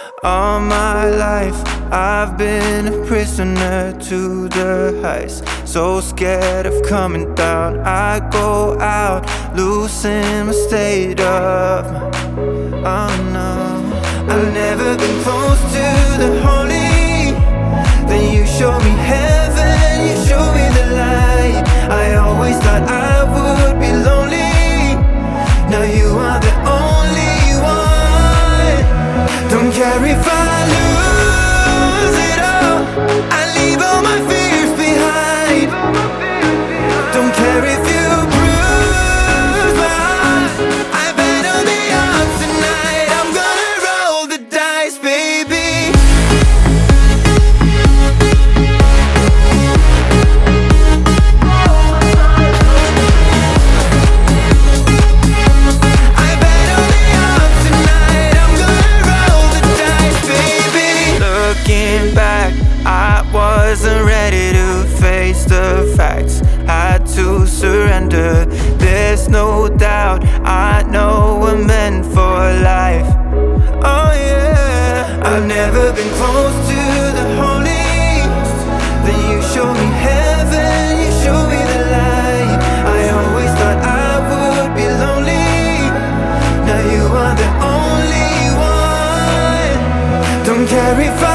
All my life I've been a prisoner to the heights, so scared of coming down. I go out, losing my state of mind. Oh no, I've never been close to the holy. Then you show me heaven, you show me the light. I always thought I would be lonely. Now you are the only one. Don't care if I lose it all, I leave all my fears behind. Don't care if you bruise my heart, I bet on the odds tonight. I'm gonna roll the dice, baby. I bet on the odds tonight. I'm gonna roll the dice, baby. Looking back, I wasn't ready to face the facts. Had to surrender, there's no doubt. I know we're meant for life. Oh yeah, I've never been close to the holiest. Then you show me heaven, you show me the light. I always thought I would be lonely. Now you are the only one. Don't care if